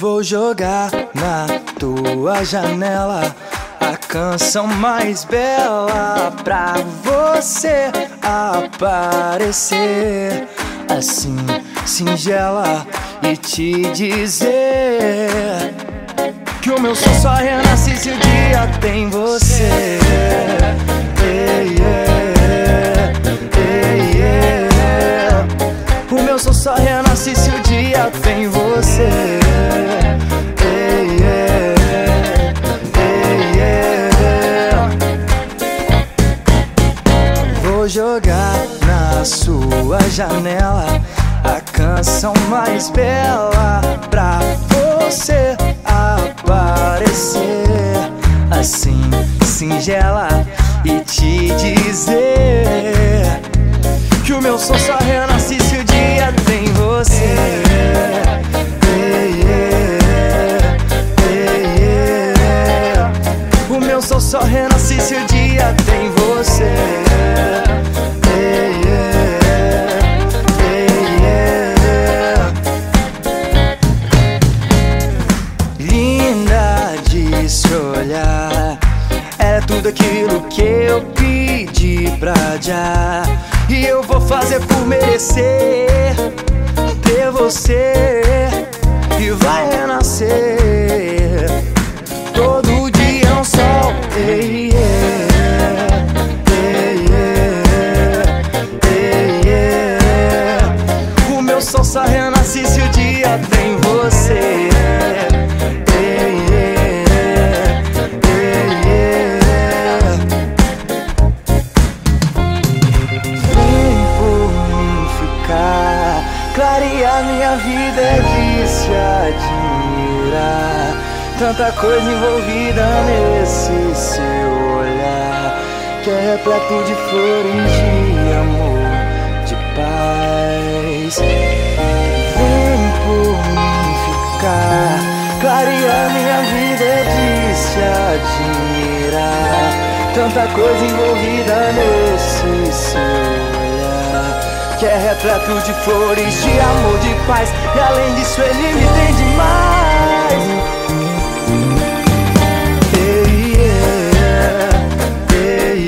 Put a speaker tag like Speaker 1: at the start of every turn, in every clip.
Speaker 1: Vou jogar na tua janela a canção mais bela pra você aparecer, assim singela, e te dizer que o meu sol só renasce se o dia tem você. Ei, ei, ei, o meu sol só renasce se o dia tem você. Ei, ei, ei, vou jogar na sua janela a canção mais bela pra você aparecer, assim singela, e te dizer que o meu sol só renasce se o dia tem você. Ei, ei, ei, o meu sol só renasce se o dia tem você. Ei, linda de se olhar, é tudo aquilo que eu pedi pra já, e eu vou fazer por merecer ter você, e vai renascer todo dia é um sol. Ei, ei, ei, ei, o meu sol só renasce se o dia tem você. Clarear minha vida é de se admirar, tanta coisa envolvida nesse seu olhar, que é repleto de flores, de amor, de paz. Vem por mim ficar, clarear minha vida é de se admirar, tanta coisa envolvida nesse seu olhar, que é repleto de flores, de amor, de paz, e além disso ele me tem demais. Ei, ei,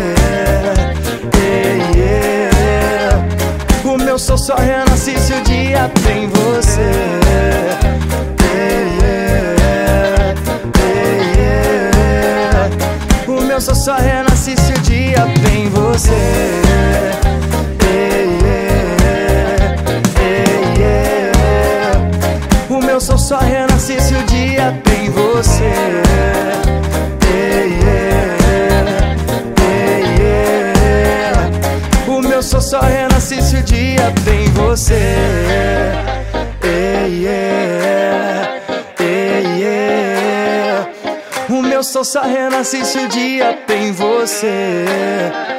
Speaker 1: ei, ei, o meu sol só renasce se o dia tem você. Ei, ei, o meu sol só renasce se o dia tem você. O meu sol só renasce se o dia tem você. Ei, ei, ei, o meu sol só renasce se o dia tem você. Ei, ei, ei, o meu sol só renasce se o dia tem você.